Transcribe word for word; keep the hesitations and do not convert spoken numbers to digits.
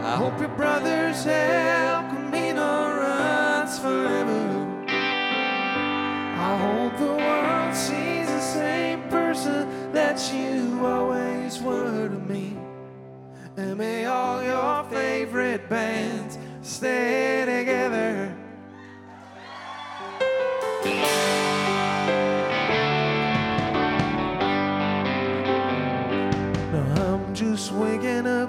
I hope your brother's El Camino runs forever. I hope the world sees the same person that you always were to me. And may all your favorite bands stay together. Now I'm just waking up